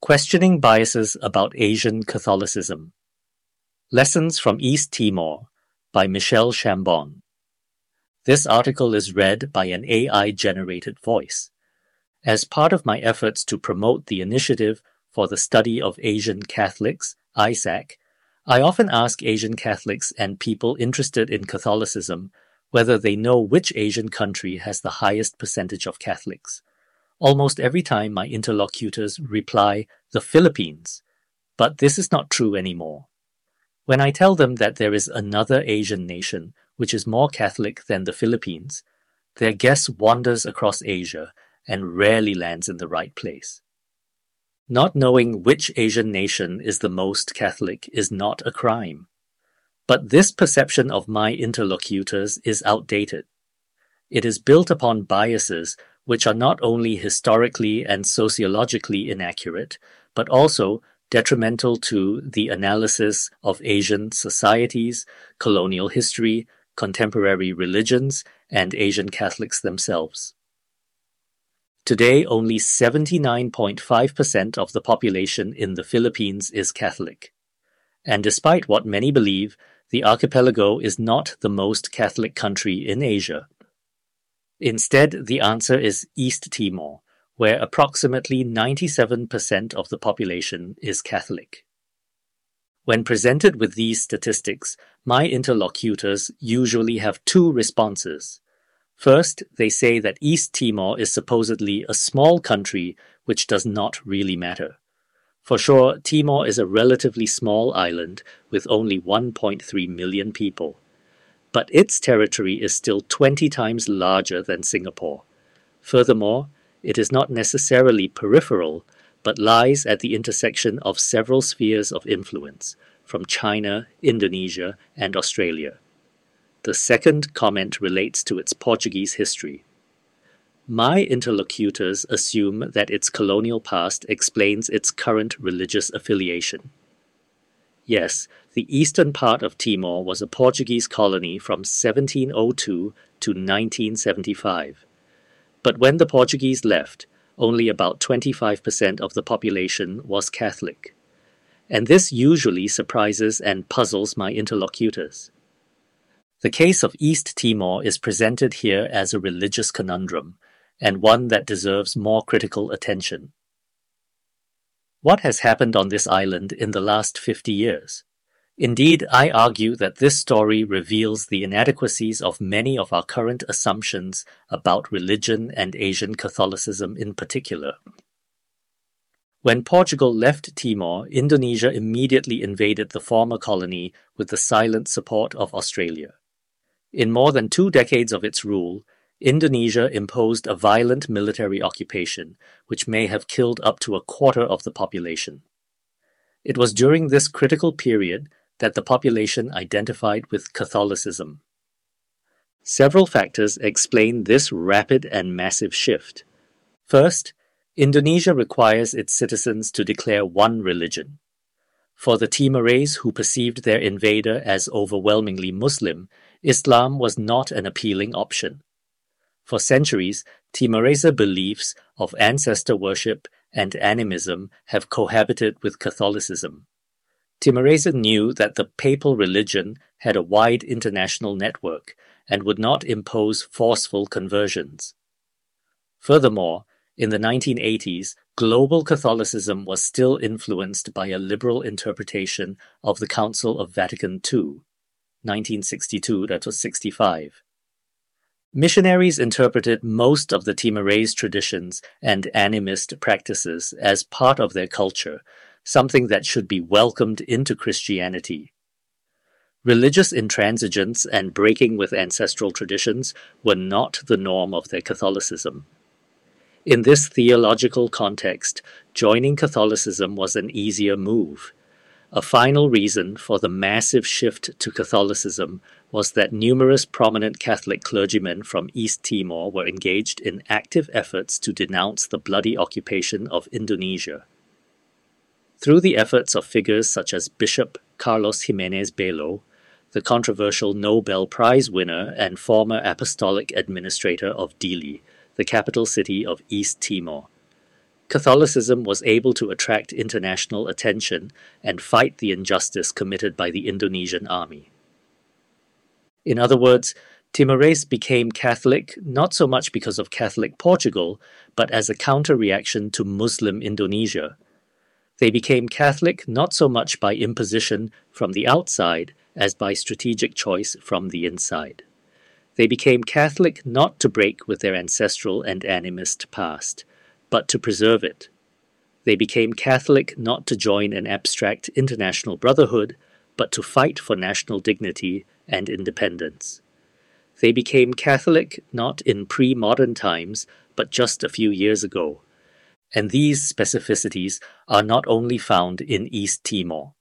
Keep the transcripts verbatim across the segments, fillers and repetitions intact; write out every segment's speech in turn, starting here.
Questioning Biases About Asian Catholicism. Lessons from East Timor by Michelle Chambon. This article is read by an A I-generated voice. As part of my efforts to promote the Initiative for the Study of Asian Catholics, I S A C, I often ask Asian Catholics and people interested in Catholicism whether they know which Asian country has the highest percentage of Catholics. Almost every time my interlocutors reply, the Philippines, but this is not true anymore. When I tell them that there is another Asian nation which is more Catholic than the Philippines, their guess wanders across Asia and rarely lands in the right place. Not knowing which Asian nation is the most Catholic is not a crime. But this perception of my interlocutors is outdated. It is built upon biases which are not only historically and sociologically inaccurate, but also detrimental to the analysis of Asian societies, colonial history, contemporary religions, and Asian Catholics themselves. Today, only seventy-nine point five percent of the population in the Philippines is Catholic. And despite what many believe, the archipelago is not the most Catholic country in Asia. Instead, the answer is East Timor, where approximately ninety-seven percent of the population is Catholic. When presented with these statistics, my interlocutors usually have two responses. First, they say that East Timor is supposedly a small country which does not really matter. For sure, Timor is a relatively small island with only one point three million people. But its territory is still twenty times larger than Singapore. Furthermore, it is not necessarily peripheral, but lies at the intersection of several spheres of influence, from China, Indonesia, and Australia. The second comment relates to its Portuguese history. My interlocutors assume that its colonial past explains its current religious affiliation. Yes, the eastern part of Timor was a Portuguese colony from seventeen oh two to nineteen seventy-five. But when the Portuguese left, only about twenty-five percent of the population was Catholic. And this usually surprises and puzzles my interlocutors. The case of East Timor is presented here as a religious conundrum, and one that deserves more critical attention. What has happened on this island in the last fifty years? Indeed, I argue that this story reveals the inadequacies of many of our current assumptions about religion and Asian Catholicism in particular. When Portugal left Timor, Indonesia immediately invaded the former colony with the silent support of Australia. In more than two decades of its rule, Indonesia imposed a violent military occupation, which may have killed up to a quarter of the population. It was during this critical period that the population identified with Catholicism. Several factors explain this rapid and massive shift. First, Indonesia requires its citizens to declare one religion. For the Timorese who perceived their invader as overwhelmingly Muslim, Islam was not an appealing option. For centuries, Timorese beliefs of ancestor worship and animism have cohabited with Catholicism. Timorese knew that the papal religion had a wide international network and would not impose forceful conversions. Furthermore, in the nineteen eighties, global Catholicism was still influenced by a liberal interpretation of the Council of Vatican the Second, nineteen sixty-two to sixty-five. Missionaries interpreted most of the Timorese traditions and animist practices as part of their culture, something that should be welcomed into Christianity. Religious intransigence and breaking with ancestral traditions were not the norm of their Catholicism. In this theological context, joining Catholicism was an easier move. A final reason for the massive shift to Catholicism was that numerous prominent Catholic clergymen from East Timor were engaged in active efforts to denounce the bloody occupation of Indonesia. Through the efforts of figures such as Bishop Carlos Jimenez Belo, the controversial Nobel Prize winner and former apostolic administrator of Dili, the capital city of East Timor, Catholicism was able to attract international attention and fight the injustice committed by the Indonesian army. In other words, Timorese became Catholic not so much because of Catholic Portugal, but as a counter-reaction to Muslim Indonesia. They became Catholic not so much by imposition from the outside as by strategic choice from the inside. They became Catholic not to break with their ancestral and animist past, but to preserve it. They became Catholic not to join an abstract international brotherhood, but to fight for national dignity and independence. They became Catholic not in pre-modern times, but just a few years ago. And these specificities are not only found in East Timor.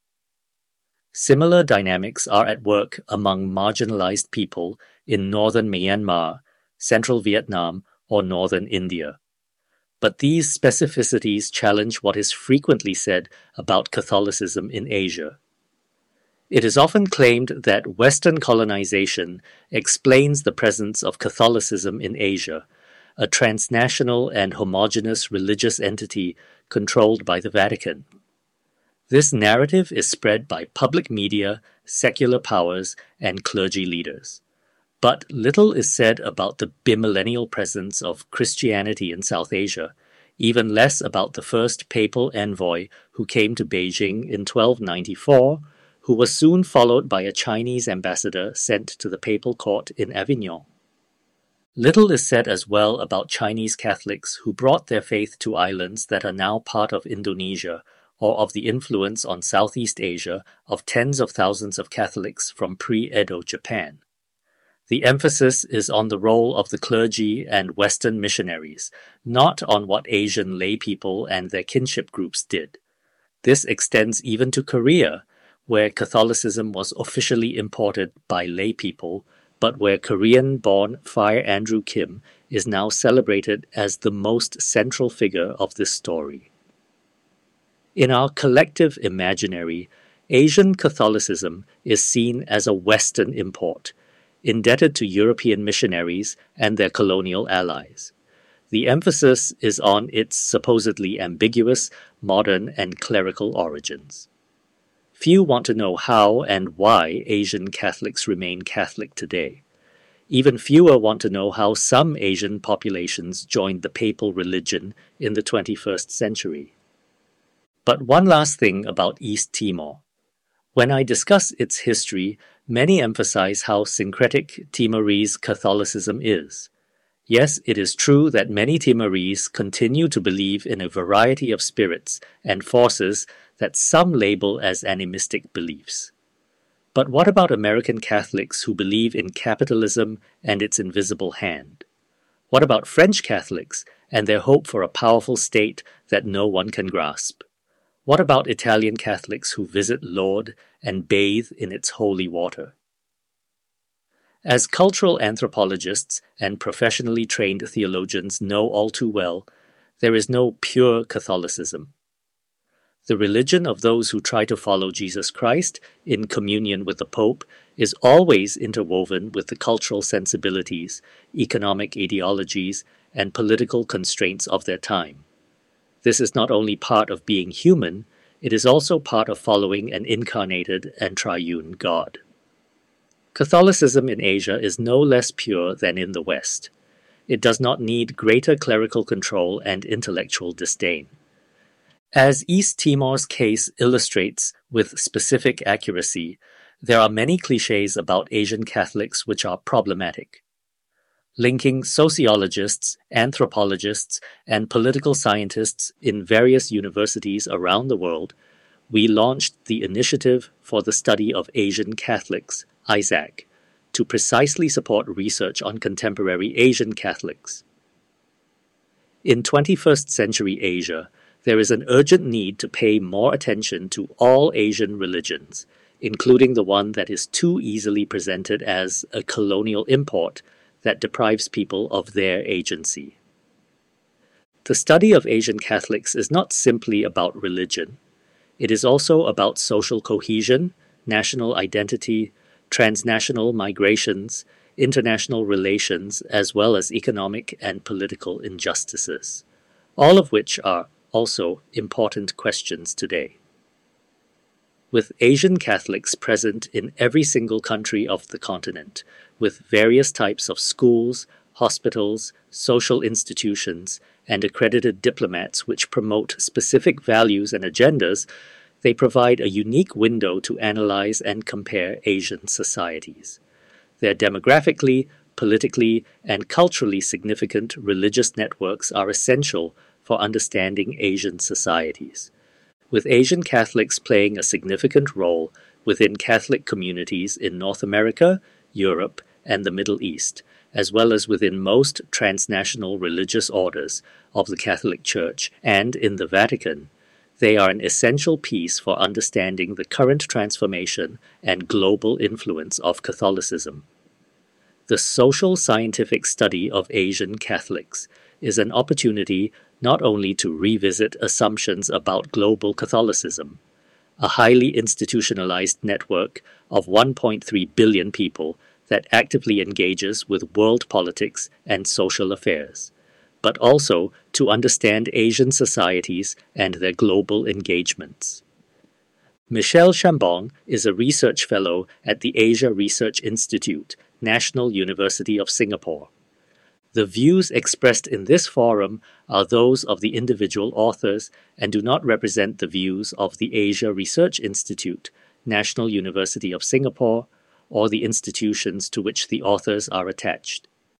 Similar dynamics are at work among marginalized people in northern Myanmar, central Vietnam, or northern India. But these specificities challenge what is frequently said about Catholicism in Asia. It is often claimed that Western colonization explains the presence of Catholicism in Asia, a transnational and homogeneous religious entity controlled by the Vatican. This narrative is spread by public media, secular powers, and clergy leaders. But little is said about the bimillennial presence of Christianity in South Asia, even less about the first papal envoy who came to Beijing in twelve ninety-four, who was soon followed by a Chinese ambassador sent to the papal court in Avignon. Little is said as well about Chinese Catholics who brought their faith to islands that are now part of Indonesia, or of the influence on Southeast Asia of tens of thousands of Catholics from pre-Edo Japan. The emphasis is on the role of the clergy and Western missionaries, not on what Asian laypeople and their kinship groups did. This extends even to Korea, where Catholicism was officially imported by laypeople, but where Korean-born Friar Andrew Kim is now celebrated as the most central figure of this story. In our collective imaginary, Asian Catholicism is seen as a Western import, indebted to European missionaries and their colonial allies. The emphasis is on its supposedly ambiguous, modern, and clerical origins. Few want to know how and why Asian Catholics remain Catholic today. Even fewer want to know how some Asian populations joined the papal religion in the twenty-first century. But one last thing about East Timor. When I discuss its history, many emphasize how syncretic Timorese Catholicism is. Yes, it is true that many Timorese continue to believe in a variety of spirits and forces that some label as animistic beliefs. But what about American Catholics who believe in capitalism and its invisible hand? What about French Catholics and their hope for a powerful state that no one can grasp? What about Italian Catholics who visit Lourdes and bathe in its holy water? As cultural anthropologists and professionally trained theologians know all too well, there is no pure Catholicism. The religion of those who try to follow Jesus Christ in communion with the Pope is always interwoven with the cultural sensibilities, economic ideologies, and political constraints of their time. This is not only part of being human, it is also part of following an incarnated and triune God. Catholicism in Asia is no less pure than in the West. It does not need greater clerical control and intellectual disdain. As East Timor's case illustrates with specific accuracy, there are many cliches about Asian Catholics which are problematic. Linking sociologists, anthropologists, and political scientists in various universities around the world, we launched the Initiative for the Study of Asian Catholics, I S A C, to precisely support research on contemporary Asian Catholics. In twenty-first century Asia, there is an urgent need to pay more attention to all Asian religions, including the one that is too easily presented as a colonial import that deprives people of their agency. The study of Asian Catholics is not simply about religion. It is also about social cohesion, national identity, transnational migrations, international relations, as well as economic and political injustices. all of which are also important questions today. With Asian Catholics present in every single country of the continent, with various types of schools, hospitals, social institutions, and accredited diplomats which promote specific values and agendas, they provide a unique window to analyze and compare Asian societies. Their demographically, politically, and culturally significant religious networks are essential for understanding Asian societies, with Asian Catholics playing a significant role within Catholic communities in North America, Europe, and the Middle East, as well as within most transnational religious orders of the Catholic Church and in the Vatican. They are an essential piece for understanding the current transformation and global influence of Catholicism. The social scientific study of Asian Catholics is an opportunity not only to revisit assumptions about global Catholicism, a highly institutionalized network of one point three billion people that actively engages with world politics and social affairs, but also to understand Asian societies and their global engagements. Michelle Chambon is a research fellow at the Asia Research Institute, National University of Singapore. The views expressed in this forum are those of the individual authors and do not represent the views of the Asia Research Institute, National University of Singapore, or the institutions to which the authors are attached.